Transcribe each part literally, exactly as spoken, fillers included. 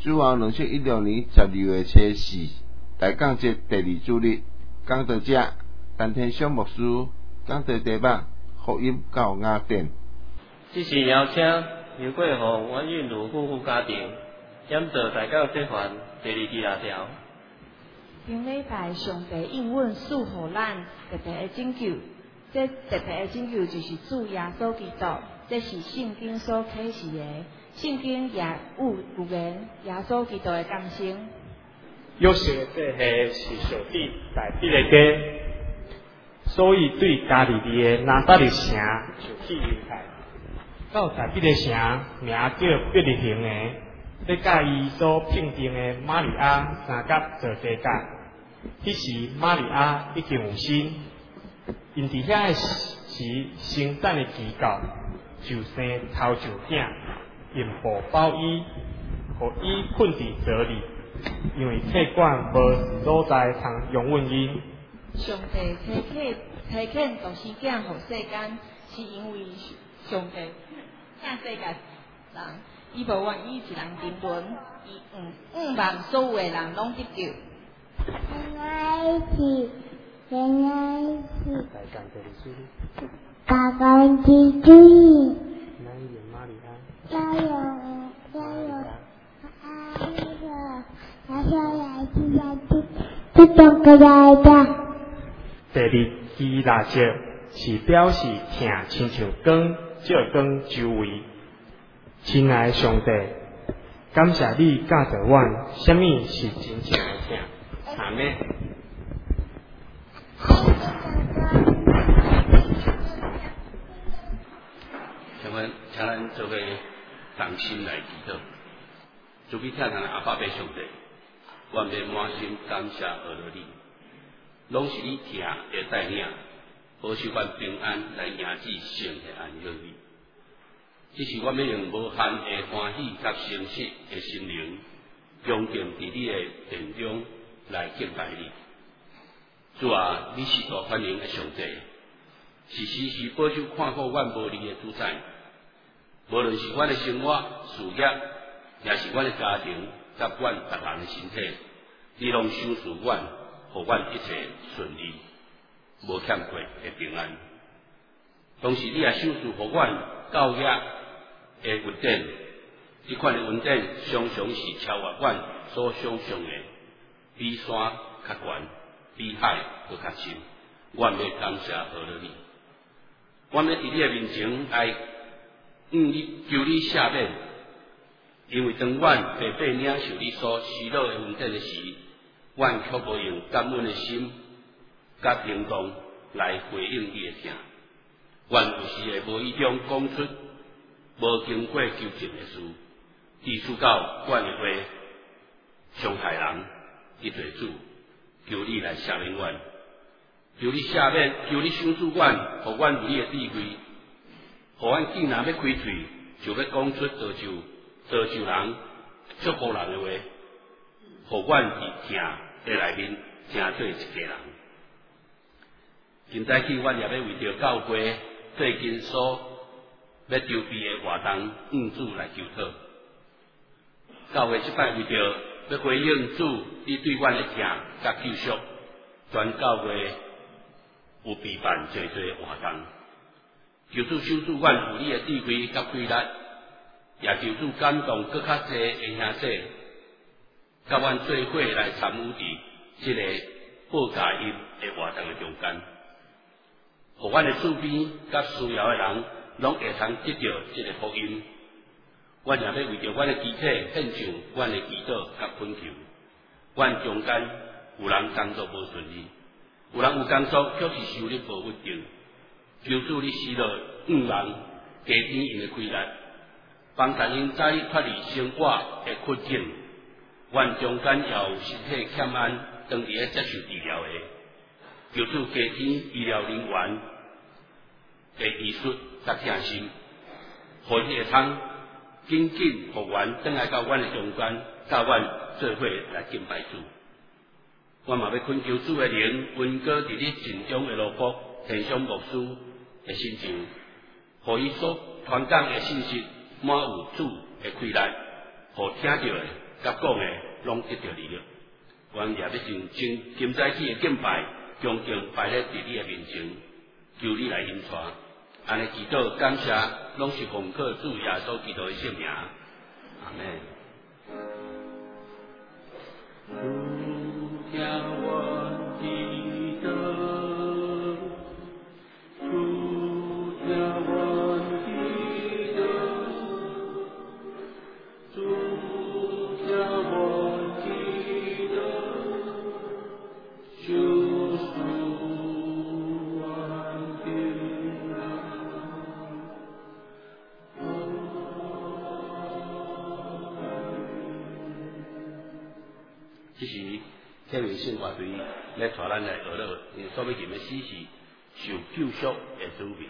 主后两千一六年十二月初四，大港节第二主日，讲道者陈天祥牧师讲道题目福音到雅典。 这是邀请刘桂红、阮韵如夫妇家庭演奏大港节环第二第二条。 顶礼拜上帝应允赐予咱特别的拯救，这特别的拯救就是主耶稣基督，这是圣经所启示的。圣经也有预言耶稣基督的降生。 约瑟这下是上帝代笔的家，所以对加利利的拿撒勒城就起犹太。到代笔的城名叫伯利恒的，要甲伊所聘定的玛利亚三甲做地甲。迄时玛利亚已经有身，因伫遐时生产的期到，就生头就囝。用布包衣，互伊困伫泽里，因为气管无所在通容允因。 上帝差遣差遣导师囝互世间，是因为上帝请世界人，伊无愿意一人沉沦，伊毋毋望所有的人拢得救。 原来是原来是大港之主。加油！加油！啊！那个，他说来去下去，这种个来的。 第二支蜡烛是表示疼，亲像光照光周围。亲爱的上帝，感谢你教导阮，什么是真正的疼。阿们。 请问，请咱做伙同心来祈祷，主必听咱阿爸爸上帝，愿要满心感谢阿罗你，拢是你听的带领，保守阮平安来迎接圣的安息日。这是阮要用无限的欢喜甲诚实的心灵，恭敬伫你的殿中来敬拜你。主啊，你是大欢迎的上帝，是时时保守看顾阮无离的主宰。无论是阮的生活、事业，也是阮的家庭，甲阮逐人的身体，你拢赏赐阮，互阮一切顺利，无欠缺的平安。同时，你也赏赐互阮教育的稳定，这款的稳定常常是超越阮所想象的，比山较悬，比海搁较深。阮要感谢阿罗你，阮要伫你的面前来。嗯，你求你赦免，因为当阮白白领受你所施落的恩典的时，阮却无用感恩的心、甲行动来回应你的听。阮有时会无意中讲出无经过纠正的事，致使到阮的话伤害人，一对主，求你来赦免阮，求你赦免，求你赏赐阮，互阮有你的智慧。互阮竟然要开嘴，就要讲出造就、造就人、祝福人的话，互阮伫听的内面听做一家人。今早起，阮也要为着教会最近所要筹备的活动，向主来求讨。教会即摆为着要回应主你对阮的听甲救赎，全教会有备办侪侪的活动。求主赏赐阮有你的智慧甲气力，也求主感动搁较济的兄弟，甲阮做伙来参与伫即个报佳音的活动的中间，互阮的厝边甲需要的人拢会通得到即个福音。阮也要为着阮的肢体献上阮的祈祷甲恳求。阮中间有人工作无顺利，有人有工作却是收入无稳定。求主你施落五人加添因的气力，帮助因早日脱离生活的困境。阮中间也有身体欠安，当伫咧接受治疗的，求主加添医疗人员的医术甲疼心，互伊会通紧紧复原，转来到阮的中间，甲阮做伙来敬拜主。我嘛要恳求主的灵温过伫你心中的路福，天上牧师的心情，互伊所传讲的信息满有主的气力，互听到的甲讲的，拢得到利益。阮也要尽尽金早起的敬拜，恭敬拜咧伫你的面前，求你来引带。安尼祈祷感谢，拢是奉靠主耶稣基督的圣名。阿门。主听我祈祷，主听我祈祷，主听我祈祷，救赎万民啊！这是天命圣乐队来带咱来学乐，因所要念的诗是受救赎的主名。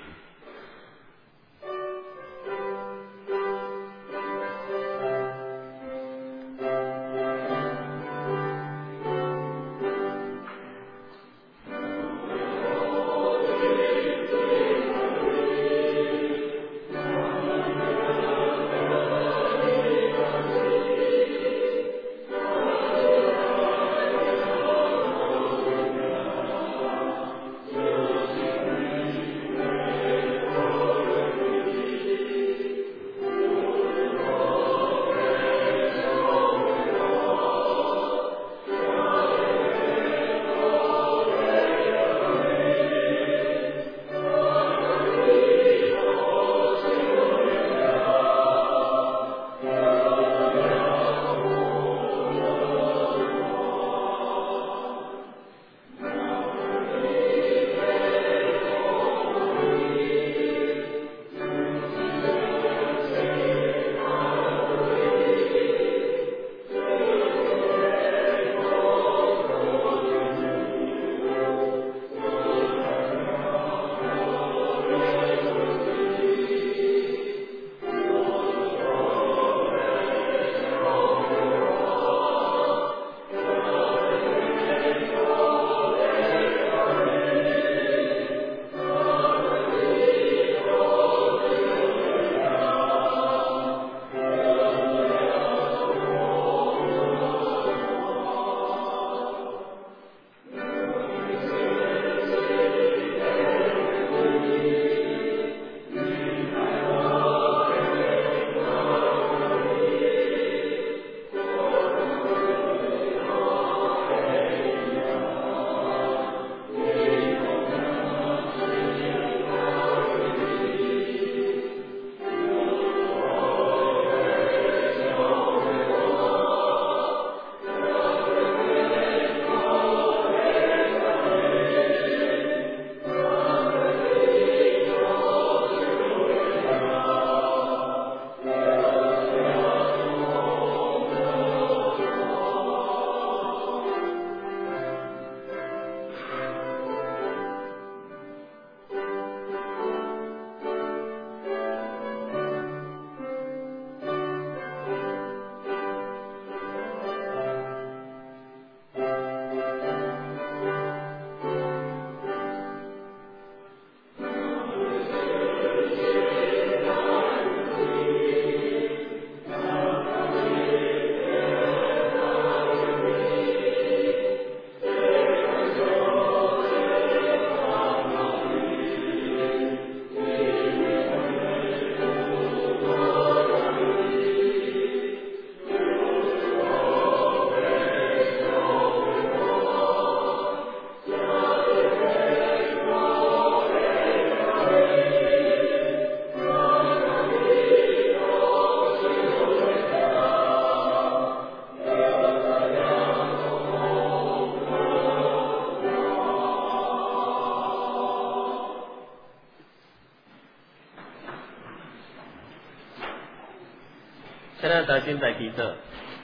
现在在正在祈祷，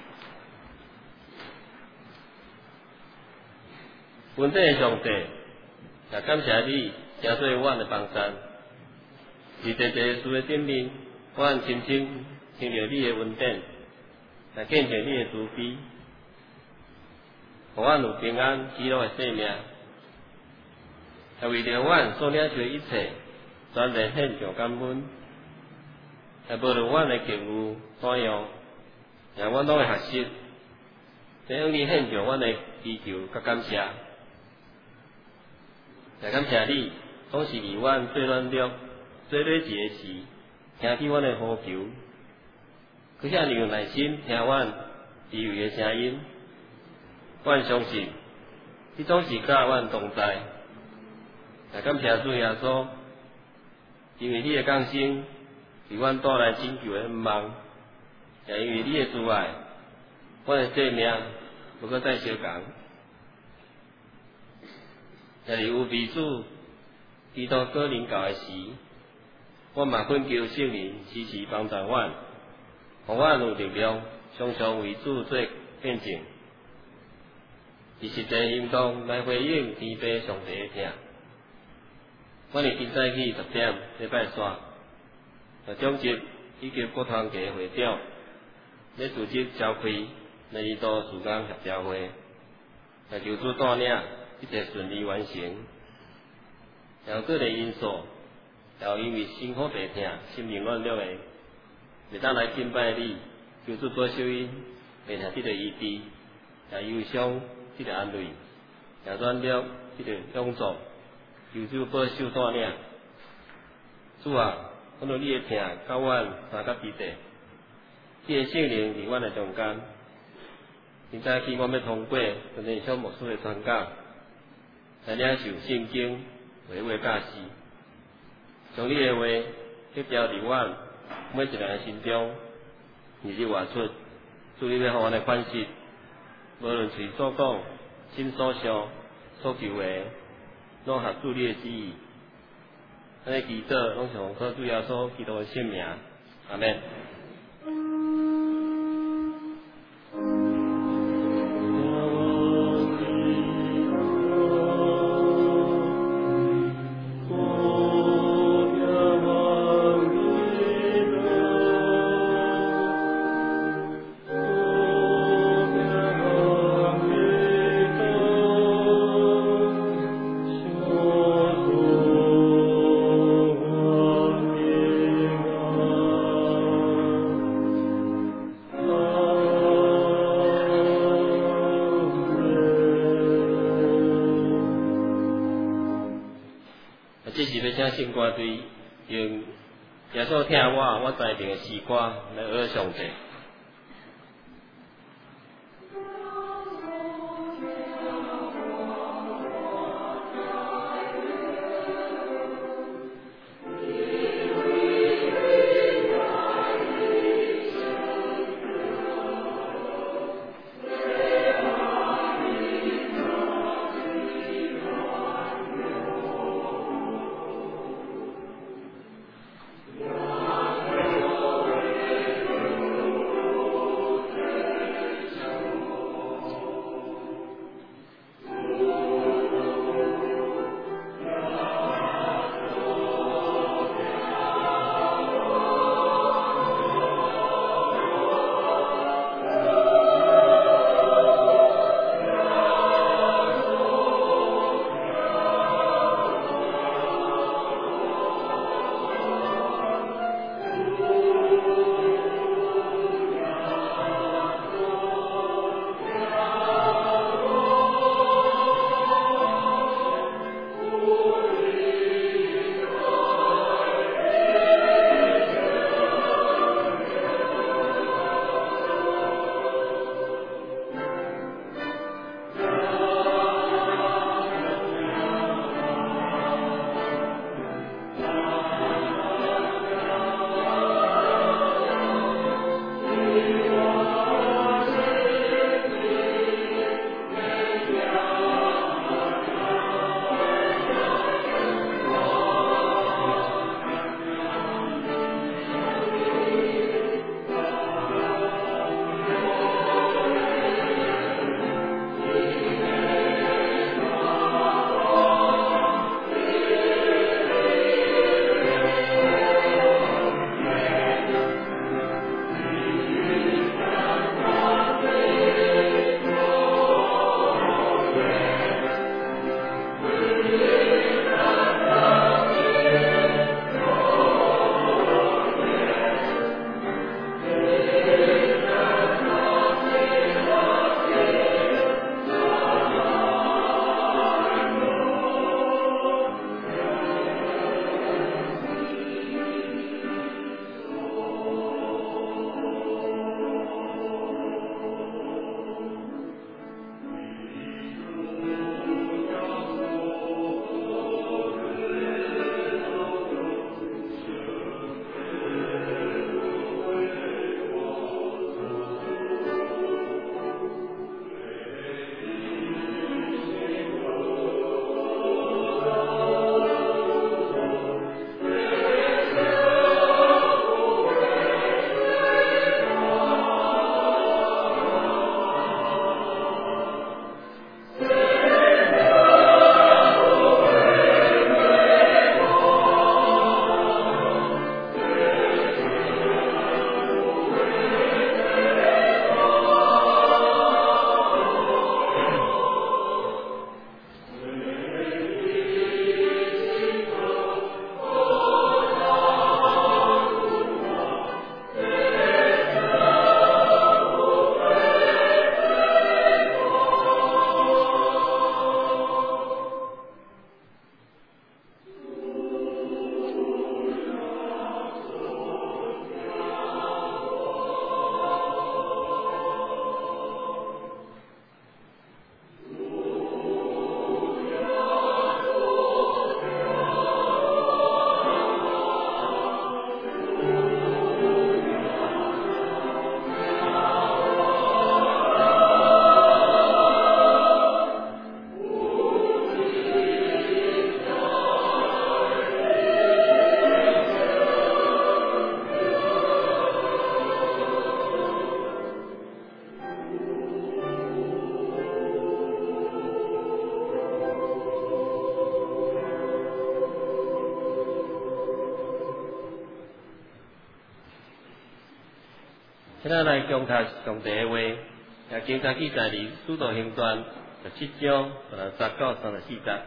稳定的上帝，也感谢你加做阮的帮山，伫在这事的顶面，阮深深听到你的恩典，来见证你的慈悲，互阮有平安喜乐的生命，也为了阮所领受的一切，全然献上感恩。也无论阮的敬有怎样，让阮拢会学习向你献上阮的祈求甲感谢，也感谢你总是伫阮最软弱、最软弱的时，听见阮的呼求，佮遐尼有耐心听阮卑微的声音。阮相信，你总是甲阮同在。也感谢主耶稣，因为你的降生，为阮带来拯救的恩望，也因为你的慈爱，阮的生命无搁再相共。也是有彼主基督个临到的时，我嘛恳求圣灵时时帮助阮，互阮有力量，常常为主做见证，以实际行动来回应天父上帝的听。阮会今早起十点礼拜三，就总集以及各团体会长，要组织召开来二度事工协调会，也求主带领，一切顺利完成。然后各类因素，然后因为辛苦白听、心灵软弱的，袂当来敬拜你，求主多收因，并且得到医治，也忧伤得到安慰，也软弱得到帮助。求主保守带领，主啊，阮有你的听，教阮三甲地地，你的圣灵伫阮的中间。今早起，阮要通过陈天小牧师的传讲，来领受圣经话话教示，将你的话去标伫阮每一个人心中，日日活出。主你要互阮的款式，无论嘴所讲、心所想、所求的。拢合主你的旨意，咱的祈祷拢是奉靠主耶稣基督的圣名，阿们。这是要请圣歌队用耶稣听我，我在定的诗歌来学上帝。 今仔来恭读上帝的话，也经常记载伫《使徒行传》十七章十到三十四节。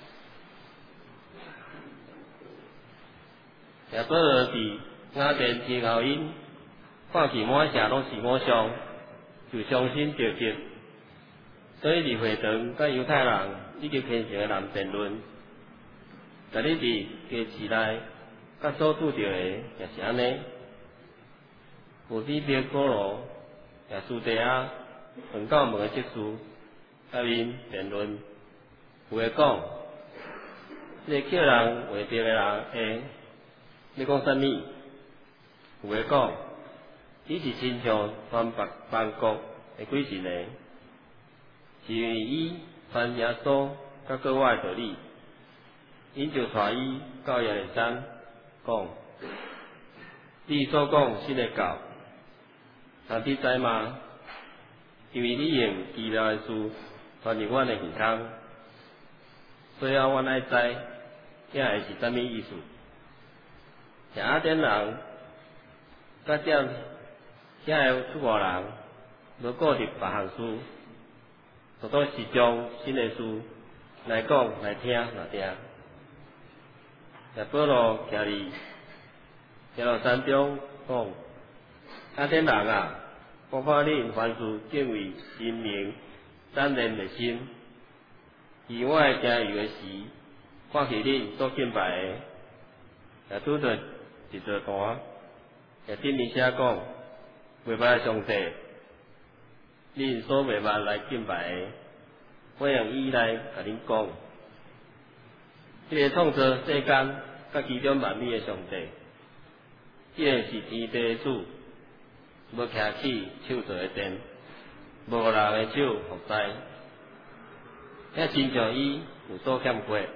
也保罗伫雅典听候因看见满城拢是偶像，就伤心着急，所以伫会堂甲犹太人以及虔诚的人辩论。但你伫家市内甲所拄着的也是安尼。有比别哥罗也苏地亚问到问的即事，甲因辩论，有诶讲，这个叫人话着的人会。你讲啥物？有诶讲，伊是亲像全北邦国的几神诶，是因为伊传耶稣甲国外道理，因就带伊到耶路山，讲，你所讲新诶教，但你知吗？因为你用奇妙诶事传入阮诶耳孔，所以阮爱知，遐会是啥物意思？雅典人甲踮遐诶出外人，无顾入别项事，都都是将新诶事来讲来听来听。也保罗徛伫耶路山中讲，雅典人啊，我看恁凡事敬畏神明，咱连热心，而我会行游诶时，看起恁所敬拜诶，也拄着一座坛，也顶面写讲，袂捌上帝，恁所袂捌来敬拜的，我用伊来甲恁讲，这个创造世间甲其中万物的上帝，这个是天地的主，无徛起手做的殿，无人的手服侍，遐亲像伊有所欠缺，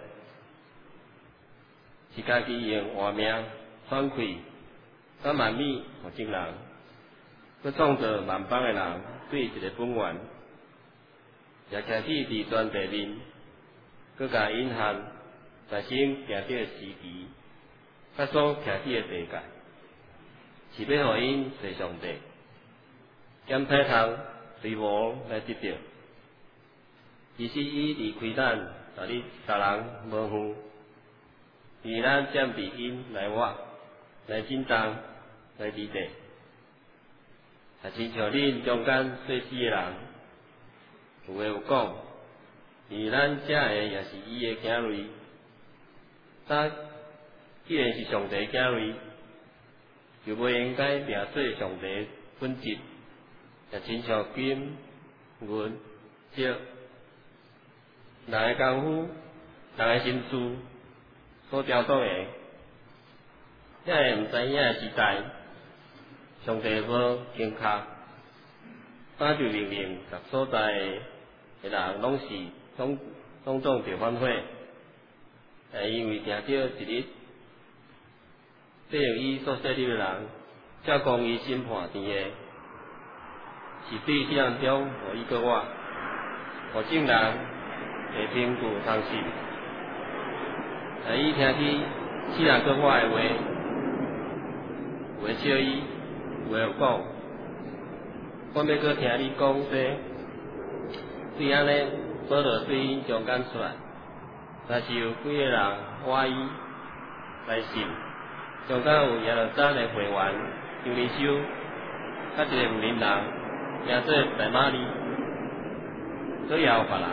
是家己用活命。反馈，甲万物互众人，佮创造万邦的人对一个本源，也徛起伫全地面，佮甲隐含在心行着的时期，甲所徛起的地界，是要互因随上帝，减体通随无来得着。其实伊离开咱，但你甲人无远，而咱占比因来活。来紧张，来理地，也亲像恁中间做事的人，有诶有讲，而咱遮个也是伊诶囝类，咱既然是上帝囝类，就袂应该掠做上帝本质，也亲像金、银、石，人诶功夫，人诶心思所雕塑诶。遐个毋知影诶时代，上帝无惊吓，他就命令各所在诶人拢是拢拢总着反悔，诶，因为听到一日，这用伊所设立诶人，照公义审判天下，是对世人中互伊个我，互众人会凭据通信，诶，伊听起世人个我诶话。有诶笑伊，有诶有讲，我要搁听你讲这，对安尼，保罗对因中间出来，若是有几个人怀疑来信，中间有耶路撒冷会员杨尼修，甲一个无灵人，名做大马利，都也有别人，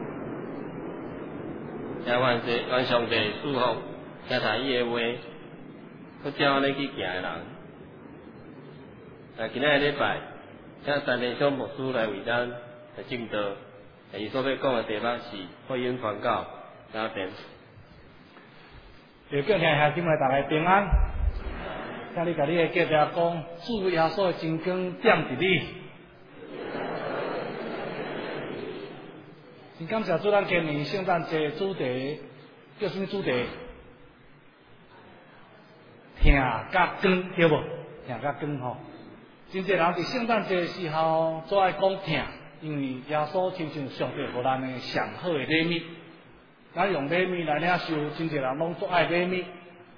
也愿是愿上帝祝福，听他伊诶话，搁照安尼去行诶人。啊，今仔日礼拜，请三连小牧师来为咱来证道。伊所要讲的题目是福音传教雅典。 就叫听兄姊妹大家平安。请你甲你的隔壁讲，主耶稣的真光点伫你。真感谢主，咱今年圣诞节主题叫什么主题？听甲光对无？听甲光吼。真侪人伫圣诞节的时候做爱讲听，因为耶稣亲像上帝互咱的上好的礼物，咱用礼物来领受，真侪人拢做爱礼物。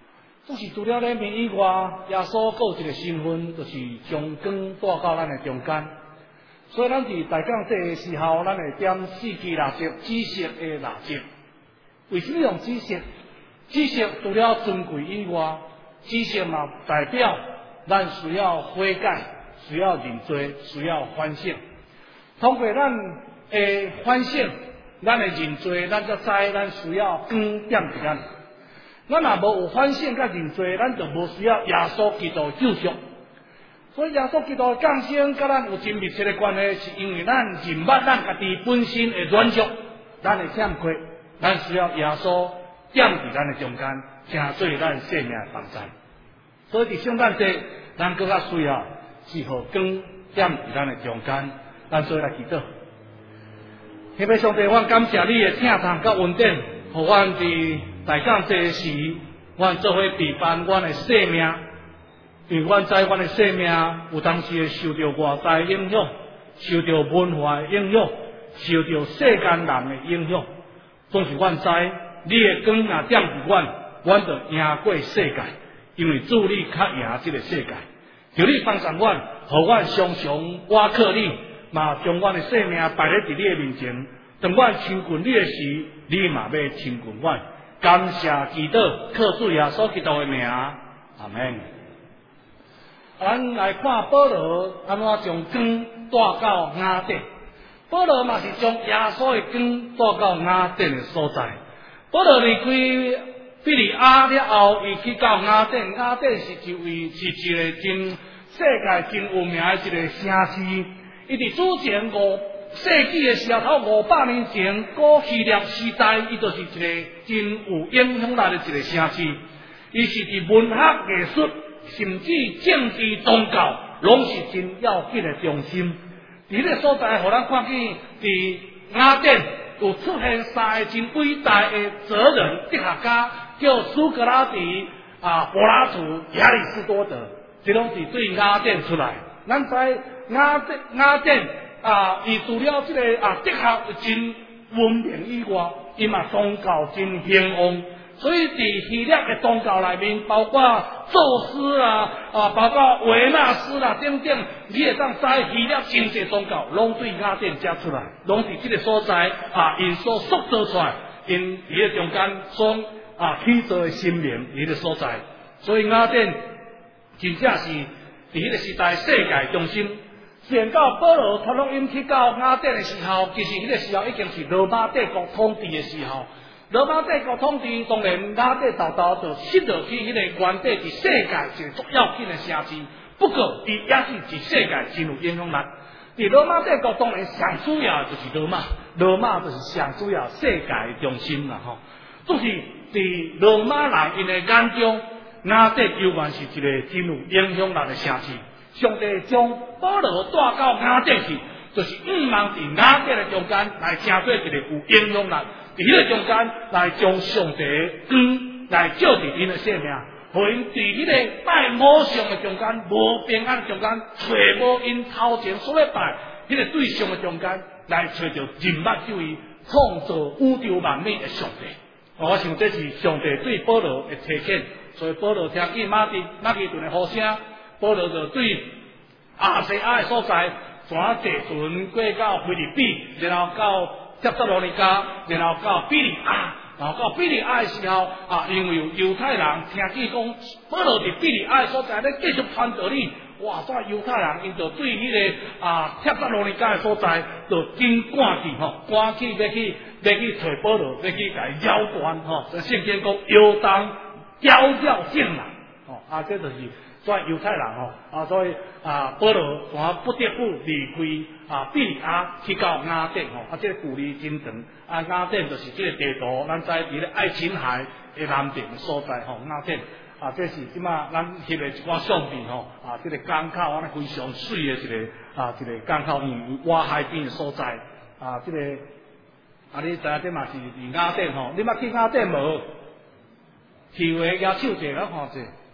就是除了礼面以外，耶稣还有一个身份，就是将光带到咱的中间。所以咱伫大讲这个时候，咱会点四支蜡烛，紫色的蜡烛。为什么用紫色？紫色除了尊贵以外，紫色嘛代表咱需要悔改，需要认罪，需要反省。通过咱的反省，咱的认罪，咱才知咱需要光点伫咱。咱若无有反省甲认罪，咱就无需要耶稣基督救赎。所以耶稣基督的降生甲咱有真密切的关系，是因为咱认捌咱家己本身的软弱，咱的欠缺，咱需要耶稣点伫咱的中间，成做咱生命的帮助。所以伫圣诞节，咱更较需要是互光点伫咱的中间，咱做来祈祷。希望上帝，阮感谢你的听堂甲恩典，互阮伫大讲这时，阮做伙陪伴阮的生命，因为阮知阮的生命有当时会受到外在影响，受到文化的影响，受到世间人的影响。总是阮知，你的光若点伫阮，阮就赢过世界，因为主你较赢这个世界。求你帮助阮，互阮常常倚靠你，嘛将阮的生命摆咧伫你的面前。当阮亲近你的时，你嘛要亲近阮。感谢祈祷，靠主耶稣基督的名，阿门。咱来看保罗安怎将光带到雅典。保罗嘛是将耶稣的光带到雅典的所在。保罗离开庇哩亚了后，伊去到雅典。雅典是一位是一个真世界真有名的一个城市。伊伫之前五世纪的时候，头五百年前，古希腊时代，伊就是一个真有影响力的一个城市。伊是伫文学、艺术，甚至政治、宗教，拢是真要紧的中心。伫迄个所在，互咱看见伫雅典有出现三个真伟大的哲人、哲学家，叫苏格拉底、啊柏拉图、亚里士多德，这拢是对雅典出来。咱知雅典雅典。啊，伊除了这个啊哲学真文明以外，伊嘛宗教真兴旺，所以伫希腊的宗教内面，包括宙斯啦，啊，包括维纳斯啦等等，你会当知希腊真济宗教拢对雅典遮出来，拢是这个所在啊，因所塑造出来，因伊个中间所啊起造的心灵，伊个所在，所以雅典真正是伫迄个时代世界中心。先到保罗托洛因去到雅典的时候，其实迄个时候已经是罗马帝国统治的时候。罗马帝国统治当然雅典豆豆就失落去迄个原底伫世界一个足要紧的城市，不过伊也是伫世界真有影响力。伫罗马帝国当然上主要就是罗马，罗马就是上主要世界的中心啦吼。就是伫罗马人因的眼中，雅典犹原是一个真有影响力的城市。上帝将保罗带到雅典去，就是毋茫伫雅典的中间来成做一个有影响力，伫迄个中间来将上帝的光来照伫因的生命，互因伫迄个拜偶像的中间、无平安的中间，找无因头前所咧拜迄个对象的中间，来找到人物这位创造宇宙万物的上帝。我想这是上帝对保罗的提醒，所以保罗听见马丁马其顿的呼声。保罗就对亚细亚的所在，全坐船过到腓立比，然后到帖撒罗尼迦，然后到比利亚，然后到比利亚的时候，啊，因为有犹太人听见讲保罗伫比利亚的所在咧继续传道理，哇！所以犹太人因就对迄、那个啊帖撒罗尼迦的所在，就真赶去吼，赶去要去要去找保罗，要去甲伊扰乱吼。圣经讲犹当搅扰性人，吼啊，这就是。所以犹太人吼啊，所以啊，保罗全不得不离开啊比利亚去到雅典吼，啊，这个距离真长。啊，雅典就是这个地图，咱知伫咧爱琴海的南边所在吼，雅典啊，这是即马咱翕的一寡相片吼，啊，这个港口安尼非常水的一个啊，一个港口因为海边的所在啊，这个啊，你知影这嘛是伫雅典吼，你捌去雅典无？去话举手者咱看者。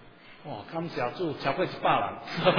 哇，感谢主，超过一百人。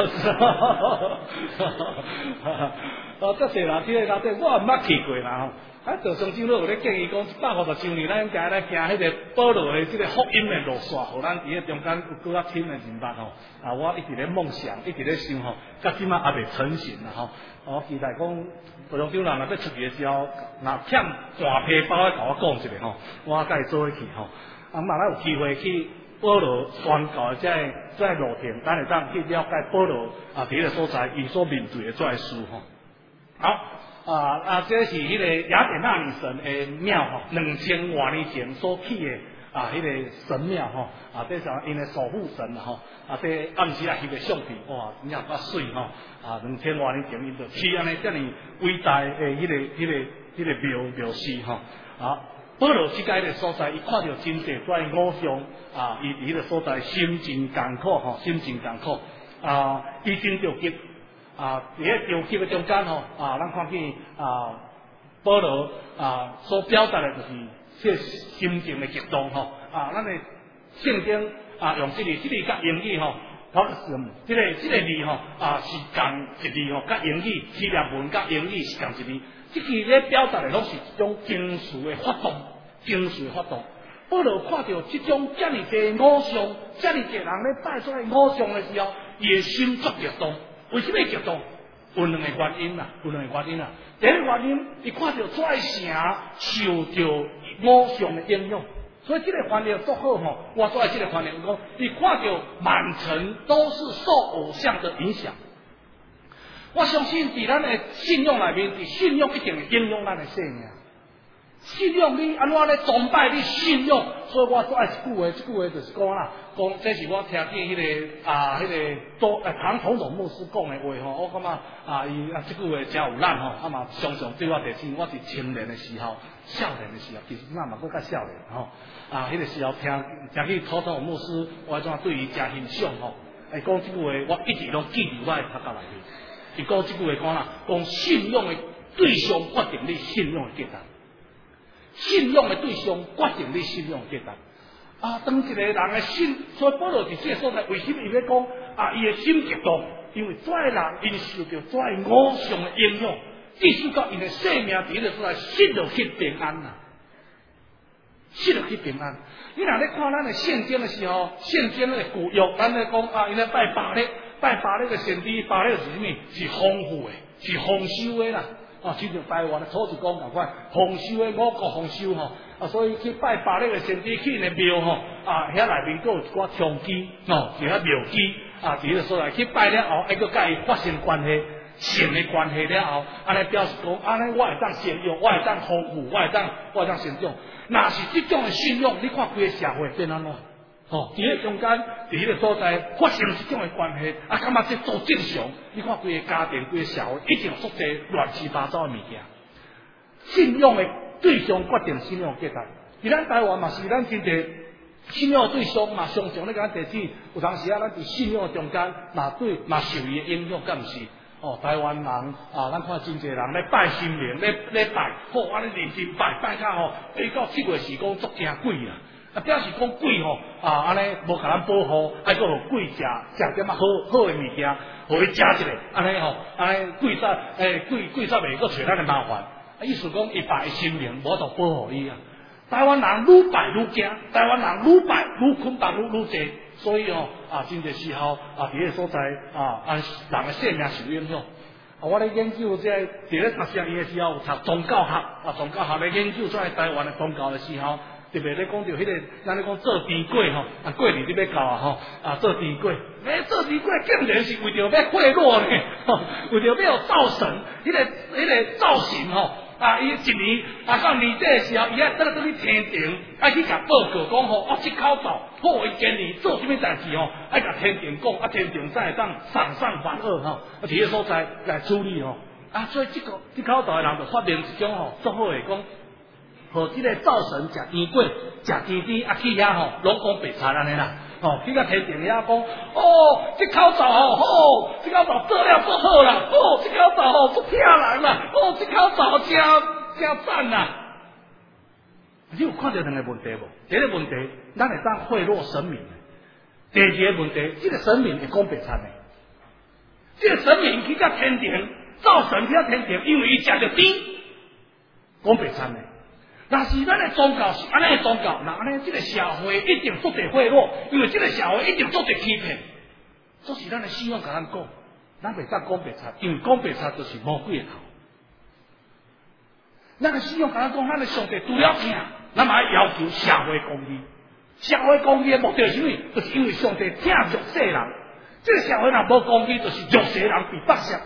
哦，这些人去个内底，我毋捌去过啦吼。啊，道上长老有咧建议讲，一百五十周年，咱应该来行迄个保罗的即个福音的路线，互咱伫咧中间有搁较深的明白吼。啊，我一直咧梦想，一直咧想吼，到即马也未成型啦吼。我期待讲，道上长老若要出去的时候，若欠大皮包咧，甲我讲一下吼，我甲伊做伙去吼。啊，嘛咱有机会去保罗宣告的这这路程，咱会当去了解保罗啊，伫个所在伊所面对的这个事吼。好。啊啊！这是迄个雅典娜女神的庙吼，两千多年前所起的啊，迄、那个神庙吼啊，这是因的守护神吼啊，这暗时啊翕个相片，哇，真正较水吼啊！两千多年前因就起安尼遮尔伟大的迄、那个迄、那个迄、那个庙庙寺吼啊。保罗即个迄个所在，伊看到真侪跩偶像啊，伊伊迄个所在心情艰苦吼，心情艰苦啊，伊真着急。啊，伫咧游戏的中间吼，啊，咱看见啊，保罗啊所表达的就是这心情的激动吼，啊，咱的圣经啊用这个这个甲英语吼，好这个这个字吼啊是共一字吼，甲英语希腊文甲英语是共一字，这个咧表达的拢是一种情绪的发动，情绪的发动。保罗看到这种遮尔侪偶像，遮尔侪人咧拜出来偶像的时候，伊的心作激动。为什么激动？有两个原因啦，有两个原因啦。第一个原因，伊看到这城受到偶像的影响，所以这个环境足好吼。我做这个环境讲，伊看到满城都是受偶像的影响。我相信伫咱的信仰内面，伫信仰一定会影响咱的生命。信仰你安怎咧崇拜你信仰，所以我做爱一句话，一句话就是讲啦，讲这是我听见迄、那个啊，迄、那个多诶唐统统牧师讲的话吼，我感觉啊，伊啊这句话真有力吼，啊嘛常常对我提醒，我是青年的时候、少年的时候，其实那嘛搁较少年吼，啊，迄、那个时候听听去唐统统牧师，我怎对伊真欣赏吼，伊讲这句话，我一直拢记伫我的头壳内面。伊讲这句话讲啦，讲信仰的对象决定你信仰的价值。信仰的对象决定你信仰的价值啊！当一个人的心，所以保罗伫这个所在，为什么伊要讲啊？伊的心激动，因为这个人因受到这个偶像的影响，意思讲因的生命伫个所在失落去平安啦，失落去平安。你若咧看咱的圣经的时候，圣经的古约，咱咧讲啊，因咧拜巴勒，拜巴勒的先知，巴勒是什么？是丰富的，是丰收的啦。啊，就像台湾的土地公咁款，丰收的五谷丰收吼，啊，所以去拜巴勒的先知去因的庙吼，啊，遐内面佫有一寡枪机，哦，是遐庙机，啊，伫迄个所在去拜了后，还佫甲伊发生关系，善的关系了后，安尼表示讲，安尼我会当信用，我会当丰富，我会当我会当成长。若是这种的信用，你看规个社会变安怎？哦，伫迄中间，伫迄个所在发生这种的关系，啊，感觉这做正常。你看规个家庭、规个社会，一定有足侪乱七八糟的物件。信仰的对象决定信仰的价值。伫咱台湾嘛是咱真侪信仰的对象嘛，常常咧甲咱提醒，有当时啊，咱伫信仰的中间，嘛对嘛受伊的影响，敢毋是？哦，台湾人啊，咱看真侪人咧拜神明，咧咧拜，好安尼认真拜，拜到吼，拜到七月时讲足正鬼啦。啊，表示讲鬼吼啊，安尼无甲咱保护，还佫互鬼食食点啊好好诶物件，互伊食一下，安尼吼，安尼鬼煞诶鬼鬼煞袂佫找咱诶麻烦。啊，意思讲伊拜神明，无得保护伊啊。台湾人愈拜愈惊，台湾人愈拜愈捆绑愈愈济，所以哦啊，真侪时候啊，伫个所在啊，按人诶生命受影响。啊，我咧研究这伫咧读圣经诶时候，有读宗教学啊，宗教学咧研究在台湾诶宗教诶时候。特别咧讲到迄个，咱咧讲做甜粿吼，啊过年你要到啊吼，啊做甜粿，诶做甜粿竟然是为着要贿赂呢，吼，为着要造神，迄个迄个造型吼，啊伊一年啊到年底的时候，伊爱倒倒去天庭，爱去甲报告讲吼，我即口罩好伊今年做什么代志吼，爱甲天庭讲，啊天庭才会当赏善罚恶吼，啊伫个所在来处理吼，啊所以即个即口罩的人就发明一种吼，足好诶讲。和这个灶神食甜粿、食甜甜，啊去遐吼，拢讲白菜安尼啦。哦，去甲天庭遐讲，哦，这口罩吼好，这口罩做了做好啦，哦，这口罩吼不骗人啦，哦，这口罩真真赞啦。你有看到两个问题无？第一个问题，咱会当贿赂神明。 第二个问题，这个神明会讲白贼的，这个神明去到天庭，造神去到天庭，因为伊食着甜，讲白贼的。若是咱的宗教是安尼的宗教，那安尼这个社会一定做得贿赂，因为这个社会一定做得欺骗。这是咱的希望甲咱讲，咱袂当讲白贼，因为讲白贼就是魔鬼的头。咱的希望甲咱讲，咱的上帝除了听，咱嘛要求社会公义。社会公义的目的是什么？就是因为上帝疼弱势人，这个社会若无公义，就是弱势人被剥削，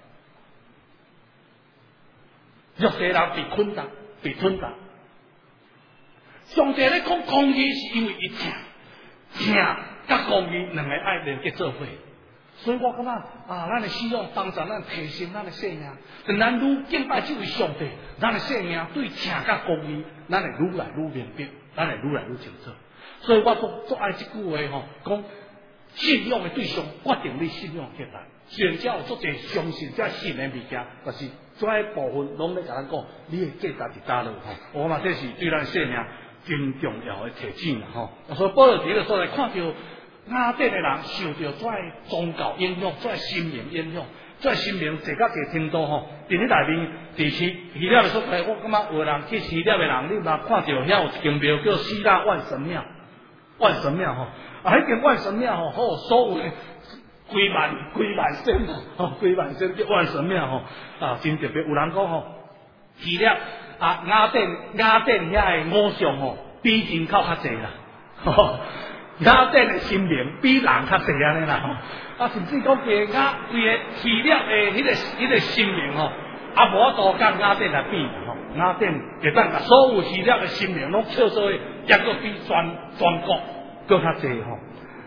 弱势人被捆绑、被吞噬。上帝咧讲公义，是因为伊疼，疼甲公义两个爱连结做伙。所以我感觉啊，咱的希望帮助咱提升咱的性命，等咱愈敬拜这位上帝，咱的性命对疼甲公义，咱会愈来愈明白，咱会愈来愈清楚。所以我做做爱这句话吼，讲信仰的对象决定你信仰价值。虽然只有做者相信这信的物件，但是这部分拢咧甲咱讲，你的价值伫倒落吼。我嘛这是对咱性命真重要的提醒啦吼。所以保罗伫个所在看到雅典的人受到这宗教影响，这心灵影响，这心灵坐到一个程度吼，伫咧内面伫希希腊的所在，我感觉有人去希腊的人，你嘛看到遐有一间庙叫希腊万神庙。万神庙吼，啊，迄间万神庙吼，好所有的几万几万仙吼，几万仙叫万神庙吼，啊，真特别。有人讲吼，希腊啊雅典雅典遐的偶像吼，比人口较济啦，吼，雅典的心灵比人较济安尼啦吼，啊，甚至讲个雅规个希腊的迄个迄个心灵吼，啊无法度甲雅典来比吼。雅典会当甲所有希腊的心灵拢笑做，抑个比全全国更较济吼。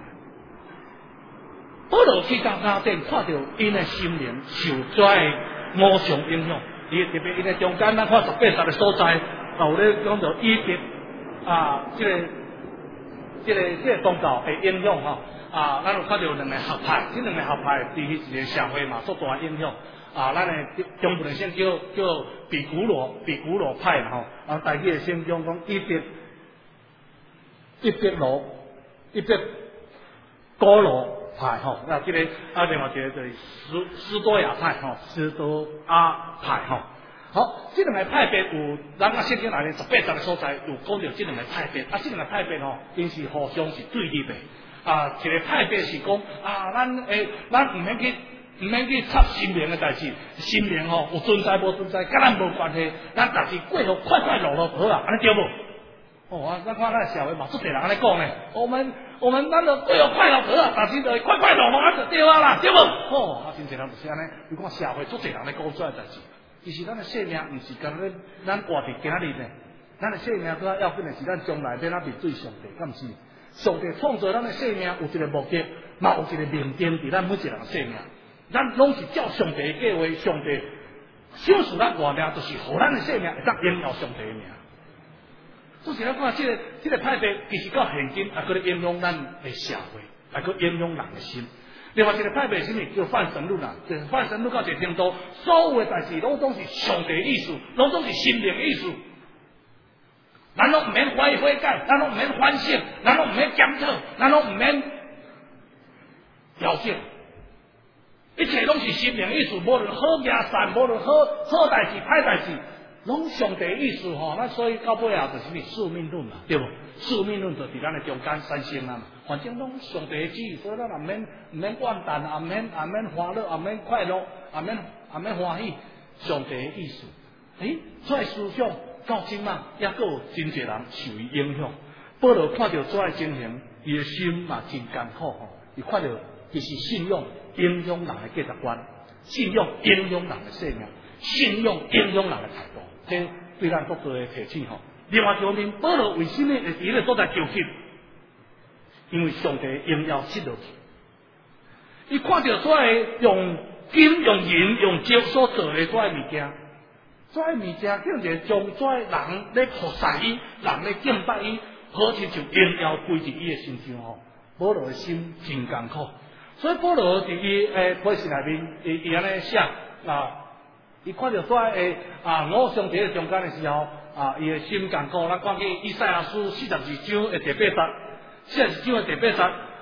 保罗去到雅典，看到因的心灵受这偶像影响，伊特别因的中间，咱看十八十的所在，有咧讲到伊别啊，这个这个这个宗教的影响吼啊，咱有看到两个学派，这两个学派对迄一个社会嘛，做大影响。啊，咱的中部的先叫叫比古罗比古罗派啦吼，啊，大家先讲讲伊别伊别罗伊别古罗派吼，那这个啊另外一个就是斯斯多亚派吼，斯多亚派吼。好，这两个派别有咱啊圣经内面十八十个所在有讲到这两个派别，啊，这两个派别吼，因是互相是对立的。啊，一个派别是讲啊，咱诶，咱唔免去。唔免去插心灵的代志，心灵吼有存在无存在，甲咱无关系。咱但是过好快快乐乐好啊，安尼对无？哦，啊，咱看咱社会嘛，足侪人安尼讲呢。我们我们咱就过好快乐好啊，但是就快快乐乐啊就对啊啦，对无？哦，啊，真侪人就是安尼。你看社会足侪人咧讲出来代志，其实咱的性命唔是干咧，咱活伫今仔日呢，咱的性命更加要紧的是咱将来要咱面对上帝，敢毋是？上帝创造咱的性命有一个目的，嘛有一个命定伫咱每一个人性命。咱拢是照上帝的计划，上帝小事咱活命，就是互咱的性命会当荣耀上帝的名。所以咱看这个这个派别，其实到现今也搁咧影响咱的社会，也搁影响人的心。另外一个派别是什么？叫泛神论啊，就是泛神论到一个程度，所有的代志拢总是上帝的意思，拢总是心灵的意思。咱拢唔免怀疑悔改，咱拢唔免反省，咱拢唔免检讨，咱拢唔免调整。一切拢是心灵意思，无论好命善，无论好好代志、歹代志，拢上帝意思吼。那所以到尾啊，就是咩宿命论嘛，对不？宿命论就伫咱的中间产生啊嘛。反正拢上帝的旨意，所以咱也免唔免怨叹，也免也免欢乐，也免快乐，也免也免欢喜。上帝的意思，诶，这个思想到今嘛，也阁有真侪人受伊影响。保罗看到这个情形，伊的心嘛真艰苦吼。伊看到其实信仰。影响人的价值观，信仰影响人的性命，信仰影响人的态度，这对咱国做的提醒吼。另外一方面，保罗为什么会伫咧所在求救？因为上帝应要失落去。伊看到所有用金、用银、用石所做的所有物件，所有物件竟然将所有人咧服侍伊，人咧敬拜伊，好亲像应要归伫伊的身上吼。保罗的心真艰苦。所以保罗伫伊诶批信内面，伊伊安尼写啊，伊看到所诶啊偶像伫咧中间的时候啊，伊的心艰苦。咱看见以赛亚书四十二章的第八节，四十二章的第八节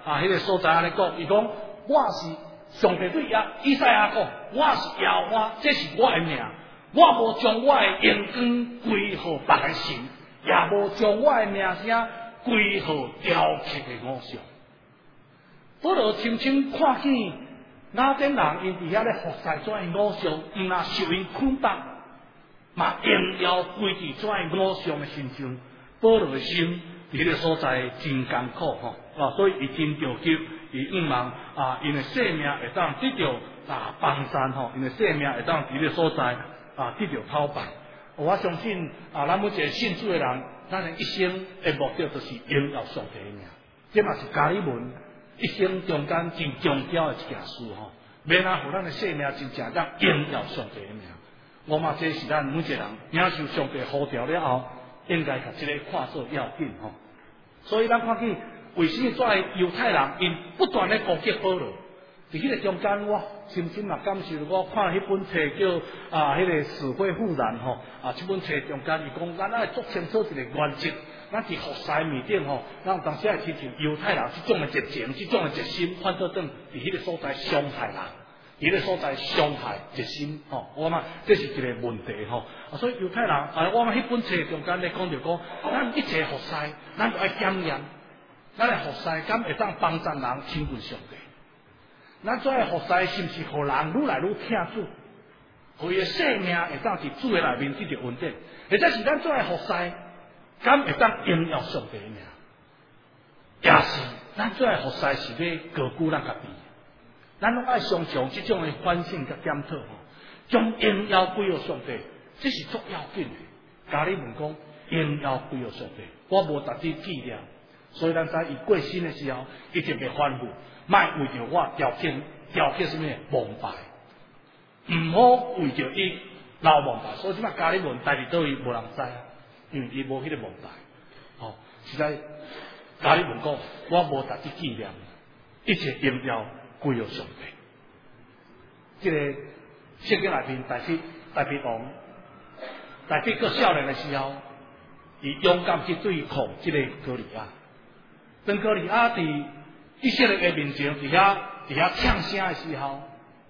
啊，迄个所在安尼讲，伊讲我是上帝对亚以赛亚讲，我是耶和华，这是我的名，我无将我的荣光归互别个神，也无将我的名声归互雕刻的偶像。保罗深深看见那点人因伫遐咧服侍遮的偶像，因若受因捆绑，嘛荣耀归伫遮的偶像的身上。保罗的心伫迄个所在真艰苦吼，啊，所以伊真着急，伊愿望啊，因的性命会当得到啊帮助吼，因的性命会当伫迄个所在啊得到讨办。我相信啊，咱每一个信主的人，咱的一生的目标就是荣耀上帝的名。这嘛是加利文一生中间真重要的一件事吼，免啊，互咱的性命真正当荣耀上帝的名。我嘛，这是咱每一个人领受上帝呼召了后，应该甲这个看作要紧吼。所以咱看见为什么遮犹太人因不断咧攻击保罗？伫迄个中间，我深深嘛感受，我看迄本册叫啊，迄、那个《死灰复燃》吼啊，这本册中间伊讲，咱爱做清楚一个原则，咱伫服侍面顶吼，咱当时爱亲像犹太人这种的热情，这种的热心，反做等伫迄个所在伤害人，伫迄个所在伤害热心吼，我嘛这是一个问题吼。啊，所以犹太人啊，我嘛迄本册中间咧讲着讲，咱一切服侍，咱就爱检验，咱的服侍敢会当帮助人亲近上帝。咱做诶服侍是毋是互人愈来愈听主，互伊诶性命会当伫主诶内面得到稳定，或者是咱做诶服侍，敢会当荣耀上帝诶名，也是咱做诶服侍是要高举咱家己，咱拢爱常常即种诶反省甲检讨吼，将荣耀归予上帝，这是足要紧诶。家里问讲荣耀归予上帝，我无特地纪念，所以咱知伊过身诶时候一定袂反复。莫为着我条件条件什么蒙牌，唔好为着伊留蒙牌。所以即摆家里问代志倒伊无人知啊，因为伊无迄个蒙牌。哦，实在家里问讲，我无特地纪念，一切荣耀归于上帝。即、这个圣经内面，大笔大笔王，大笔个少年的时候，伊勇敢去对抗即个歌利亚。当歌利亚伫以色列的面前，伫遐伫遐呛声的时候，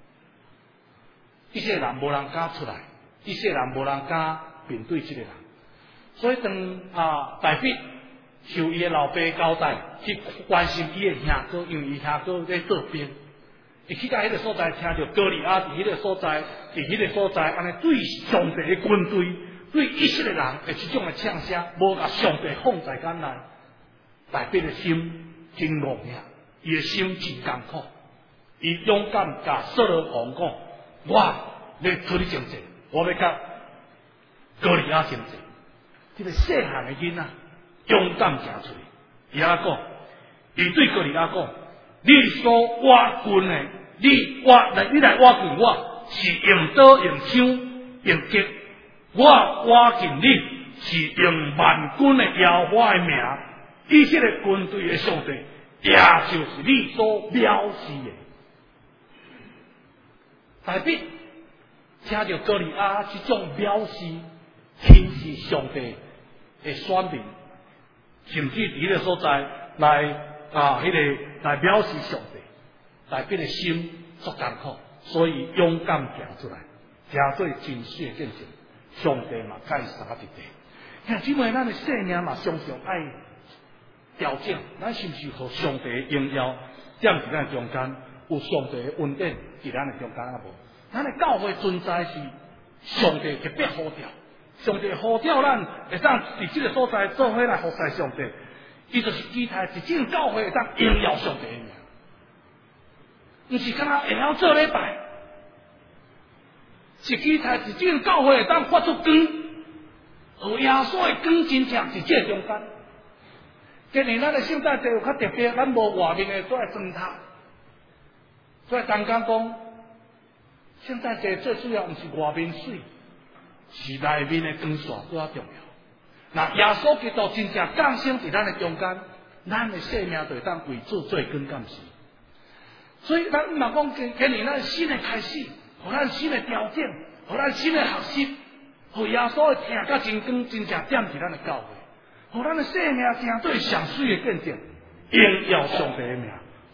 以色列人无人敢出来，以色列人无人敢面对这个人。所以当啊大卫受伊的老爸交代去关心伊的兄哥，因为伊兄哥在做兵，伊去到迄个所在，听到歌利亚伫迄个所在，伫迄个所在，安尼对上帝的军队，对以色列人的这种的呛声，无甲上帝放在眼内，大卫的心真硬呀。伊的心真艰苦，伊勇敢甲扫罗王讲：我要出去征战，我要甲歌利亚征战。这个细汉的囡仔勇敢行出去，伊安讲，伊对歌利亚讲：你所挖军的，你挖来，你来挖近我，是用刀、用枪、用剑；我挖近你，是用万军的耶和华的名，以色列军队的上帝。也就是你所藐视的。大卫听到歌利亚这种藐视，轻视上帝的选民，甚至伫迄个所在来啊，迄、那个来藐视上帝，大卫的心足艰苦，所以勇敢行出来，行做真实的见证。上帝嘛，甲伊相伫地。兄姊妹，咱的性命嘛，常常爱调整，咱是毋是互上帝的荣耀踮伫咱中间？有上帝的恩典伫咱的中间啊无？咱的教会存在是上帝特别呼召，上帝呼召咱会当伫即个所在做伙来服侍上帝，伊就是期待一种教会会当荣耀上帝的名，毋是敢若会晓做礼拜，是期待一种教会会当发出光，而耶稣的光真正是这中间。今年咱的圣诞节有较特别，咱无外面的做灯塔，所以刚刚讲圣诞节最主要毋是外面水，是内面的光线更加重要。那耶稣基督真正降生伫咱的中间，咱的生命就会当为主做光，敢是？所以咱若讲今今年咱新的开始，互咱新的条件，互咱新的学习，互耶稣的听甲真光真正踮伫咱的教会。互咱的生命成对上水的见证，荣耀上帝的名，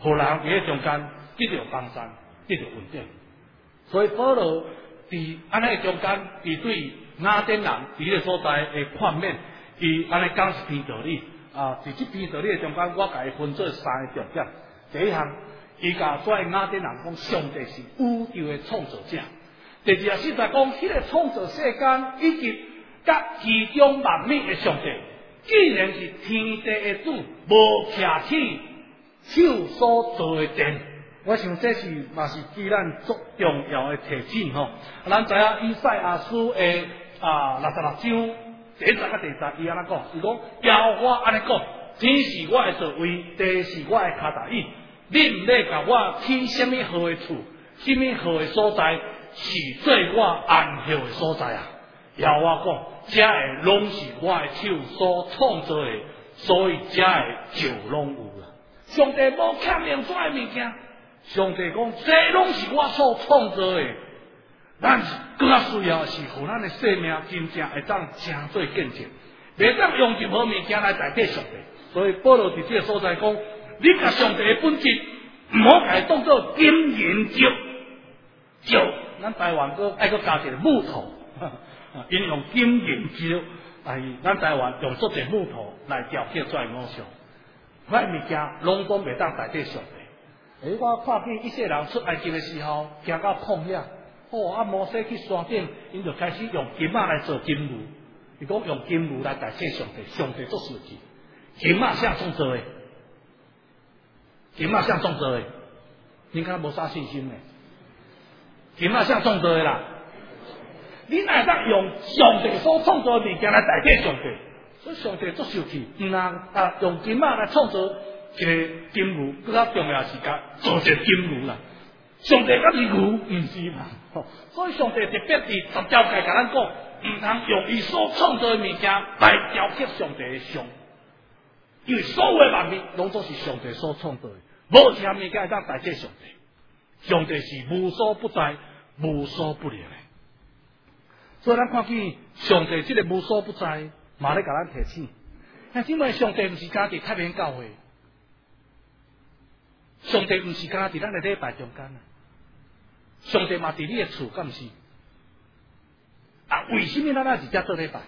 互人伫咧中间得到帮助，得到稳定。所以保罗伫安尼中间，伊对雅典人伫迄个所在的看面，伊安尼讲一篇道理啊。伫即篇道理中间，我甲伊分做三个重点。第一项，伊甲所有雅典人讲，上帝是宇宙的创造者。第二项，实在讲，迄个创造世间以及甲其中万物的上帝，既然是天地的主，无徛起手所造的殿。我想这是嘛是对咱足重要的提醒吼。咱知影以赛亚书的啊六十六章第一节甲第十，伊安怎讲？伊讲耶和华安尼讲：天是我的座位，地是我的脚踏椅。你毋咧甲我起什么好的厝，什么好的所在，是做我安息的所在啊！耶和华讲：这个拢是我的手所创造的，所以这个就拢有啦。上帝无欠任何的物件。上帝讲，这拢是我所创造的，咱更加需要的是，互咱的生命真正会当成做见证，袂当用任何物件来代替上帝。所以保罗伫这个所在讲，你甲上帝的本质，唔好甲伊当做金银石，石，咱台湾个爱个加一个木头，因用金银石，哎，咱台湾用做一木头来雕刻出来偶像，迄物件拢都袂当代替上帝。诶，我看见以色列人出埃及的时候，行到旷野，哦，啊，摩西去山顶，因就开始用金仔来做金炉。伊讲用金炉来代替上帝，上帝做事情。金仔啥创造的？金仔啥创造的？你敢无啥信心呢？金仔啥创造的啦？你哪当用上帝所创造的物件来代替上帝？所以上帝做事情，唔通啊用金仔来创造。一个金牛，更加重要是甲做一个金牛啦。上帝甲是牛，唔是嘛？所以上帝特别伫十条诫甲咱讲，唔通用伊所创造的物件来雕刻上帝的像，因为所有的万物拢都是上帝所创造的，无啥物件会当代替上帝。上帝是无所不在、无所不能的。所以咱看见上帝这个无所不在，嘛咧甲咱提醒，但因为上帝唔是家己太免教会。上帝毋是敢伫咱的礼拜中间啊，上帝嘛伫你的厝，敢毋是？啊，为什么咱那直接做礼拜？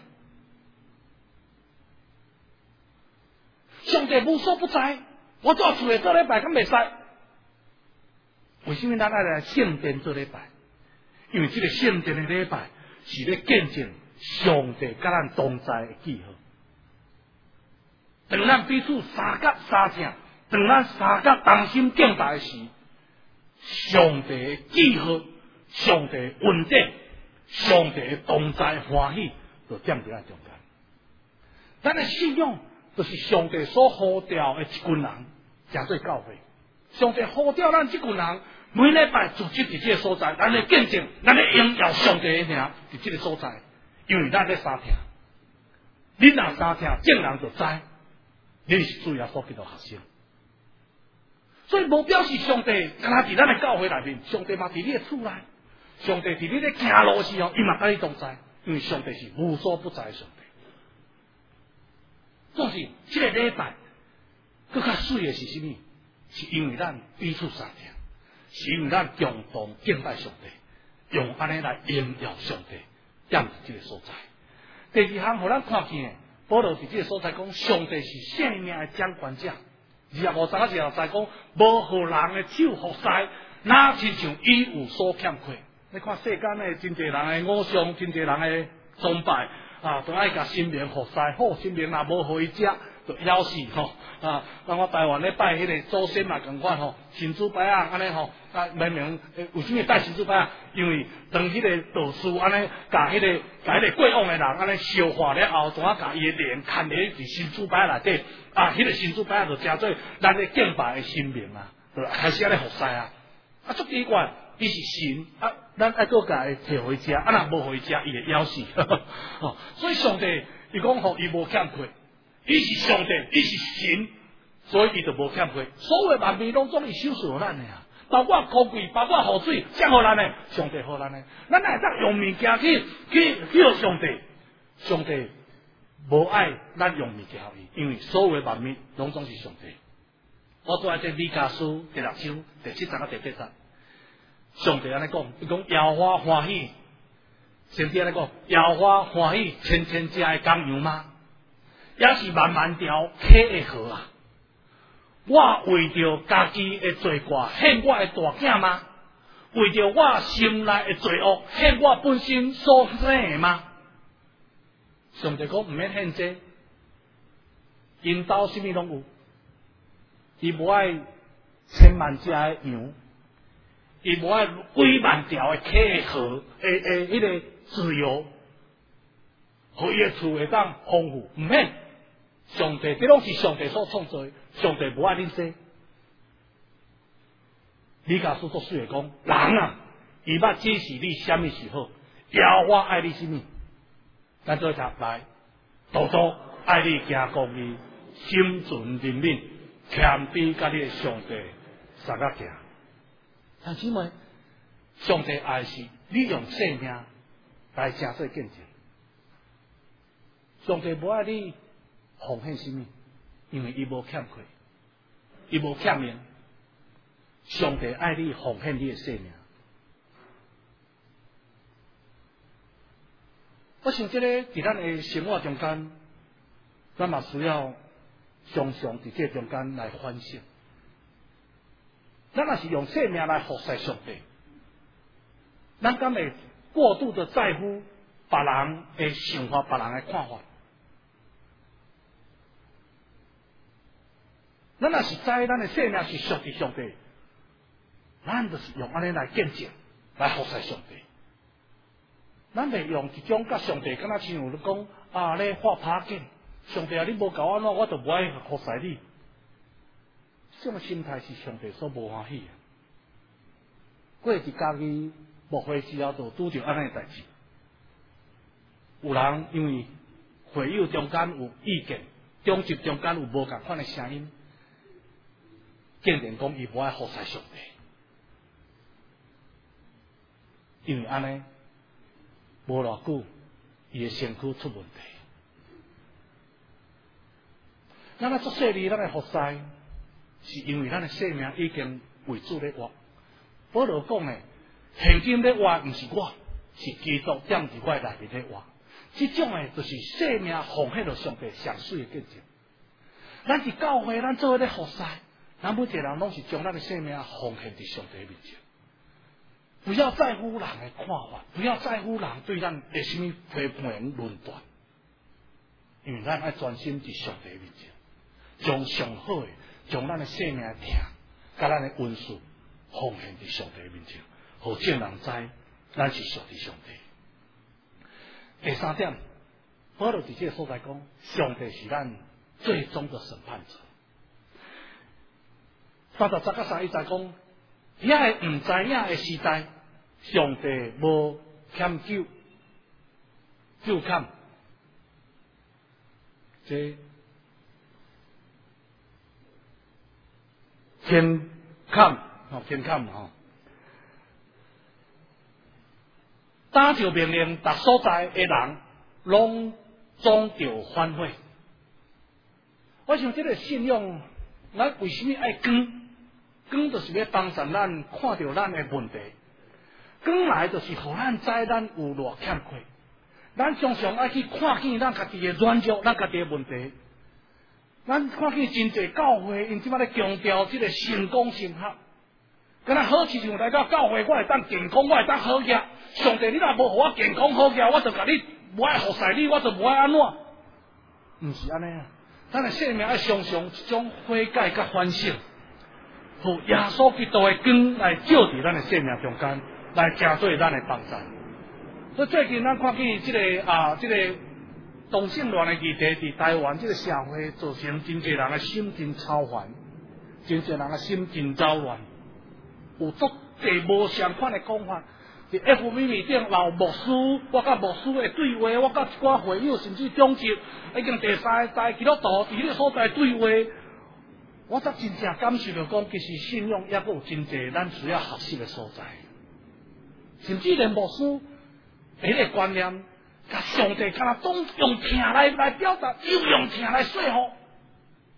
上帝无所不在，我做厝里做礼拜，敢袂使？为什么咱爱来圣殿做礼拜？因为这个圣殿的礼拜是咧见证上帝甲咱同在的记号，当咱彼此相隔相正。当咱三甲同心敬拜时，上帝的记号、上帝的稳定、上帝的同在欢喜，就踮伫咱中间。咱的信仰就是上帝所呼召的一群人，成做教会。上帝呼召咱这群人，每礼拜组织伫这个所在，咱来见证，咱来荣耀上帝的名伫这个所在。因为咱在三听，你若三听，众人就知你是主耶稣基督学生。所以，无表示上帝敢若伫咱的教会内面，上帝嘛伫你的厝内，上帝伫你咧行路时候，伊嘛甲你同在，因为上帝是无所不在的上帝。总是这个礼拜，更较水的是什么？是因为咱彼此相听，是因为咱共同敬拜上帝，用安尼来荣耀上帝，踮伫这个所在。第二项，互咱看见的，保罗伫这个所在讲，上帝是生命的掌管者。二十五章啊，二十六章讲，无互人的手服侍，哪亲像伊有所欠缺。你看世间的真侪人的偶像，真侪人的崇拜啊，都爱甲神明服侍，好神明若无互伊食，就枵死吼啊！咱我台湾咧拜迄个祖先嘛共款吼，神主牌啊安尼吼啊，明明为什么拜神主牌啊？因为当迄个道士安尼甲迄个甲迄个过往的人安尼烧化了后，怎啊甲伊的脸牵咧伫神主牌内底啊？迄、那个神主牌就诚做咱咧敬拜的神明啊，就开始安尼服侍啊！啊，足奇怪，伊是神啊，咱爱搁甲伊摕回食，啊，若无回食，伊会枵死。哦，所以上帝伊讲吼，伊无欠缺。伊是上帝，伊是神，所以伊就无欠缺。所有万物拢总伊手续互咱的啊，包括空气，包括雨水，谁互咱的？上帝互咱的。咱哪会当用物件去去去上帝？上帝无爱咱用物件互伊，因为所有万物拢总是上帝。 我做这米迦书第六章第七章到第八章，上帝安尼讲，伊讲耶和华欢喜，先天安尼讲，耶和华欢喜千千只的公羊吗？也是万万条溪的河啊！我为着家己的罪过献我的大囝吗？为着我心内的罪恶献我本身所生的吗？上帝讲唔免献这，因兜什么拢有，伊无爱千万只的羊，伊无爱几万条的溪的河，诶诶，迄个自由，互伊的厝会当丰富，唔免。上帝这拢是上帝所创造的，上帝无爱恁说。米迦书作水的讲，人啊，伊捌指示你什么时候，耶和华爱你什么，咱做读来，多多爱你行公义，心存怜悯，谦卑甲你的上帝相合行。但姊妹，上帝爱是你用性命来成做见证。上帝无爱你奉献什么，因为伊无欠亏，伊无欠命。上帝爱你奉献你的性命。我想这个伫咱的生活中间，咱嘛需要常常伫这中间来反省。咱若是用性命来服侍上帝，咱敢会过度的在乎别人的想法、别人的看法？咱若是知咱的性命是属于上帝，咱就是用安尼来见证，来服侍上帝。咱袂用一种甲上帝敢若亲像讲啊咧画拍镜，上帝啊，你无教我安怎，我就无爱服侍你。这种心态是上帝所无欢喜的。过一家己牧会时候，就拄着安尼的代志。有人因为会友中间有意见，中集中间有无共款的声音，见证讲伊无爱服侍上帝，因为安尼无偌久，伊的身躯出问题。咱啊作细腻，咱的服侍，是因为咱的生命已经为主咧活。保罗讲的，现今咧活毋是我，是基督踮伫我内面咧活。这种的就是生命奉献了上帝上水的见证。咱伫教会，咱做咧服侍，咱每一个人拢是将咱的生命奉献伫上帝面前。不要在乎人的看法，不要在乎人对咱有什么批评论断，因为咱爱专心伫上帝面前，将上好的，将咱的生命的疼，甲咱的恩赐奉献伫上帝面前，互众人知咱是属于上帝。第三点，保罗伫这个所在讲，上帝是咱最终的审判者。三十节甲三一节讲，遐个唔知影的时代，上帝无欠救，救欠，这天坎哦，天坎哦。打着命令，逐所在的人拢总着反悔。我想这个信仰，咱为什么爱讲？讲就是要帮助咱看到咱的问题，讲来就是互咱知咱有偌欠亏。咱常常爱去看见咱家己的软弱，咱家己的问题。咱看见真侪教会，因即摆咧强调这个成功成合。敢若好亲像来到教会，我会当健康，我会当好业。上帝，你若无互我健康好业，我就甲你无爱服侍你，我就无爱安怎？毋是安尼啊！咱的生命爱常常一种悔改甲反省，互耶稣基督的光来照伫咱的生命中间，来成做咱的帮助。所以最近咱看见即、这个啊，即、这个同性恋的议题伫台湾即个社会，造成真侪人的心真操烦，真侪人的心真躁乱。有足侪无相款的讲法，伫 F B 面顶老牧师，我甲牧师的对话，我甲一寡会友甚至中级已经第三代基督徒伫迄个所在对话，我则真正感受着讲，其实信仰也阁有真侪咱需要学习的所在，甚至连牧师迄个观念，甲上帝敢若总用疼来来表达，又用疼来说服，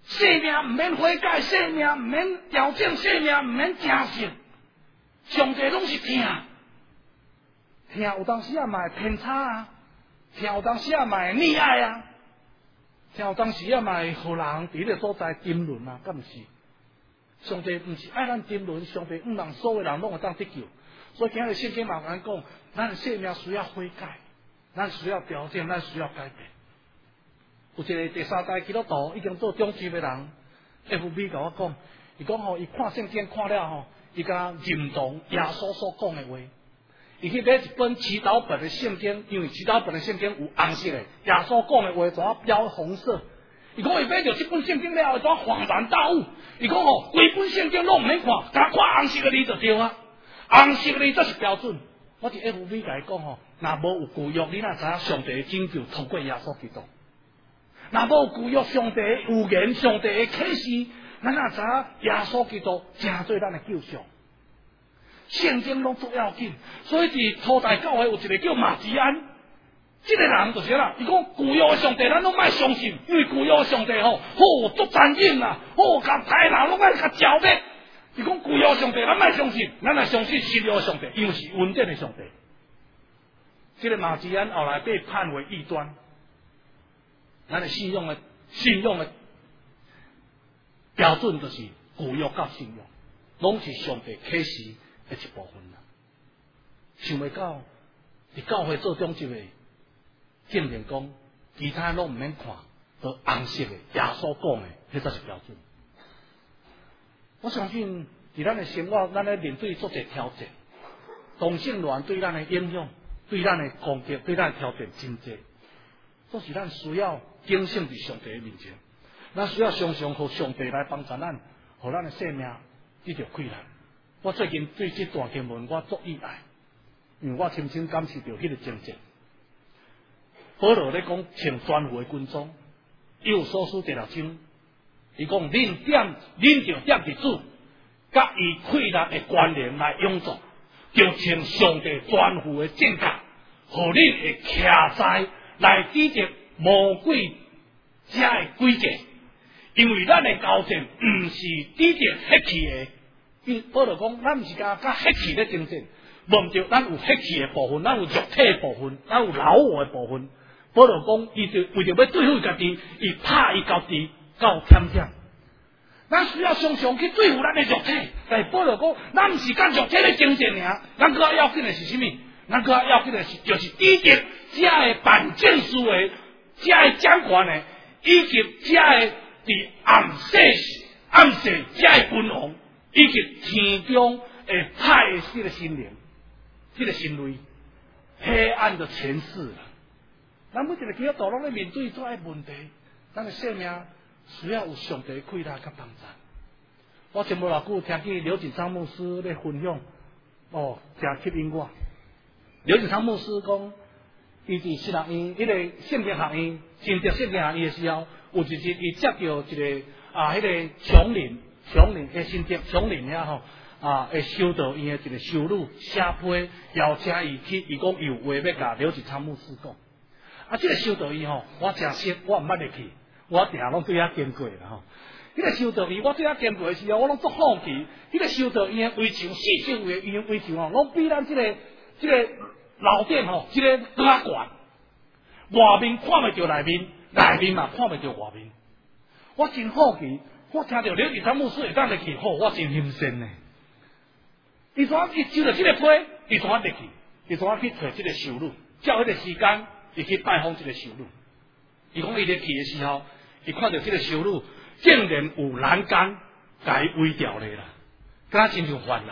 生命唔免悔改，生命唔免调整，生命唔免正信。上帝拢是听，听有当时也嘛会偏差啊，听有当时也嘛会溺爱啊，听有当时也嘛会互人伫迄个所在沉沦啊，敢毋是？上帝毋是爱咱沉沦，上帝毋让所有人拢会当得救。所以今日圣经嘛讲讲，咱的生命需要悔改，咱需要调整，咱需要改变。有一个第三代基督徒已经做中级的人 ，F B 甲我讲，伊讲吼，伊看圣经看了吼，伊甲认同耶稣所讲的话。伊去买一本祈祷本的圣经，因为祈祷本的圣经有红色的，耶稣讲的话怎啊标红色？伊讲伊买着这本圣经了，怎啊恍然大悟？伊讲吼，规本圣经拢唔免看，甲看红色的字就对啊，红色的字才是标准。我伫 F B 甲伊讲吼，若无有旧约，你哪知影上帝的拯救通过耶稣基督？若无有旧约，上帝的预言、上帝的启示，咱哪知影耶稣基督正做咱的救赎？圣经拢足要紧，所以伫初代教会有一个叫马吉安，这个人就是啦。伊讲旧约的上帝，咱拢莫相信，因为旧约的上帝吼，好足残忍啊，好甲歹人拢爱甲剿灭。伊讲旧约的上帝，咱莫相信，咱来相信新约的上帝，因为是恩典的上帝。这个马吉安后来被判为异端，咱的信用的信用的标准就是旧约甲信用，拢是上帝启示的一部分啦。想袂到，伫教会做中级的，证明讲其他拢唔免看，都红色的耶稣讲的，迄才是标准。我相信伫咱的生活，咱咧面对做者挑战，同性恋对咱的影响，对咱的攻击，对咱的挑战真济，都是咱需要警醒伫上帝的面前，咱需要常常互上帝来帮助咱，互咱的生命得到快乐。我最近对这段经文我足意爱，因为我深深感受到迄个情节。保罗咧讲请全副的军装，以有所书第六章，伊讲恁点恁着点伫主，甲伊快乐的关联来永驻，就请上帝全副的正甲，互恁会徛在来抵敌魔鬼遮的诡计，因为咱的交战毋是抵敌血气的。保罗讲，咱毋是甲甲血气咧争战，无毋着咱有血气的部分，咱有肉体的部分，咱有老我的部分。保罗讲，伊就为着要对付家己，伊拍伊家己到忝忝。咱需要常常去对付咱的肉体，但是保罗讲，咱毋是甲肉体咧争战尔，咱搁要紧的是啥物？咱搁要紧的是就是抵敌遮的办证书的、遮的掌权的，以及遮的伫暗世暗世遮的君王。以及天中会派的这个心灵，这个心类，黑暗的前世了。咱每一个基督徒拢咧面对这些问题，咱的生命需要有上帝开导甲帮助。我前无偌久听见刘锦昌牧师咧分享，哦，真吸引我。刘锦昌牧师讲，伊伫新学院，迄个圣经学院，新竹圣经学院的时候，有一日伊接到一个啊，迄个穷人。乡邻诶，新竹乡邻遐吼啊，诶，修道院诶一个修女写批邀请伊去，伊讲有话要甲刘志昌牧师讲。啊，这个修道院吼，我真熟，我毋捌入去，我定拢对遐经过啦吼。迄、那个修道院，我对遐经过诶时候，我拢足好奇。迄、那个修道院诶围墙，四周围围围墙吼，拢比咱即、这个即、这个老店吼，即、这个更较悬。外面看袂着内面，内面嘛看袂着外面。我真好奇。我听到刘志昌牧师会当入去，好，我真欣赏呢。伊怎伊收到这个批，伊怎入去？伊怎去找这个修女？照迄个时间，伊去拜访这个修女。伊讲伊入去的时候，伊看到这个修女竟然有栏杆甲伊围掉咧啦，敢真像犯人。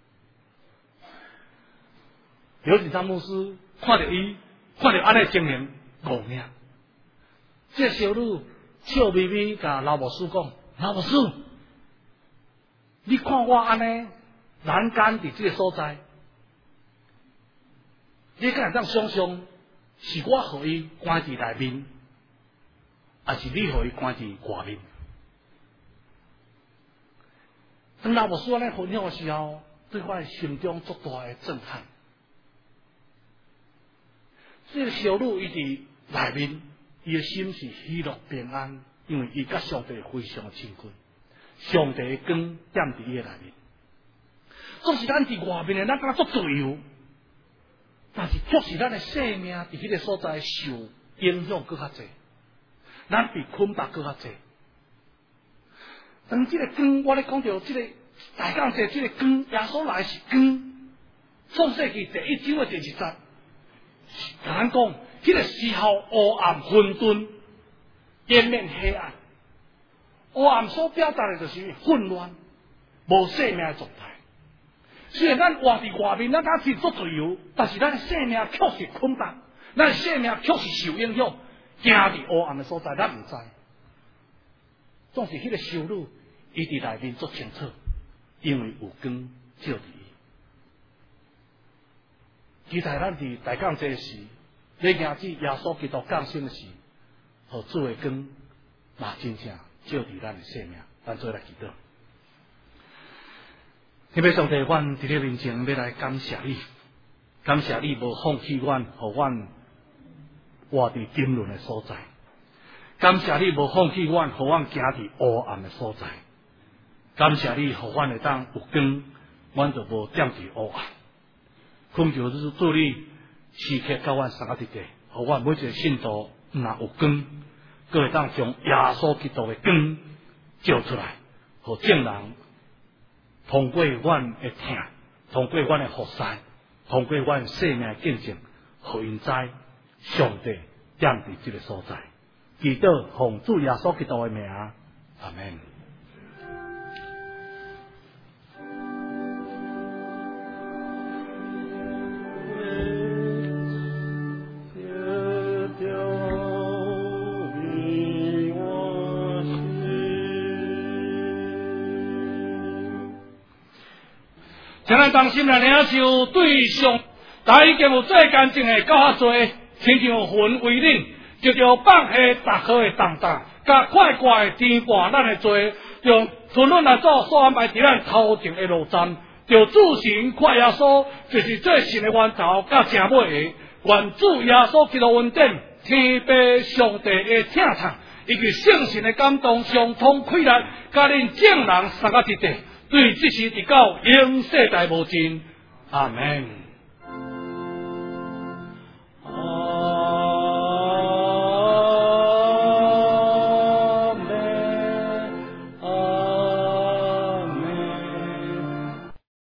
刘志昌牧师看到伊，看到安尼情形，误命。这个修女笑眯眯甲老牧师讲。老牧师，你看我安尼栏杆伫这个所在，你敢会当想象是我互伊关伫内面，还是你互伊关伫外面？当老牧师安尼分享的时候，对我的心中足大的震撼。这个小女伊伫内面，伊的心是喜乐平安。 因为伊甲上帝非常的亲近，上帝的光点伫伊的内面。总是咱伫外面的，咱敢若做自由，但是却是咱的生命伫迄个所在受影响搁较济，咱被捆绑搁较济。当即个光，我咧讲到即个大讲者，即个光，耶稣来是光。创世纪第一章的第二节，甲咱讲，迄个时候黑暗混沌，掩面黑暗。黑暗所表达的就是混乱、无生命的状态。虽然咱活伫外面，咱敢是做自由，但是咱的生命却是捆绑，咱的生命却是受影响，行伫黑暗的所在，咱唔知。总是迄个修女，伊伫内面足清楚，因为有光照伫伊。期待咱伫大降这时，你行至耶稣基督降生的时，互主的光，嘛真正照伫咱的生命，咱做来祈祷。天父上帝，阮伫你面前要来感谢你，感谢你无放弃阮，互阮活伫争论的所在；感谢你无放弃阮，互阮行伫黑暗的所在；感谢你，互阮会当有光，阮就无踮伫黑暗。恳求就是祝你时刻教阮三个直地，互阮每一个信徒若有光，佫会当将耶稣基督的光照出来，互众人通过阮的听，通过阮的服侍，通过阮生命的见证，互因知上帝踮伫这个所在。祈祷奉主耶稣基督的名，阿门。将咱当心来领受对象，大已经有最干净的够较多，亲像云为领，就着放下逐颗的重担，甲快快的填满咱的罪，用纯论来做所安排伫咱头前的路站，就主神快耶稣，就是最神的源头，甲正尾的，愿主耶稣基督恩典，天父上帝的听从，以及圣神的感动，相通开来，甲恁众人三个一地。对，这是直到永世代无尽，阿门。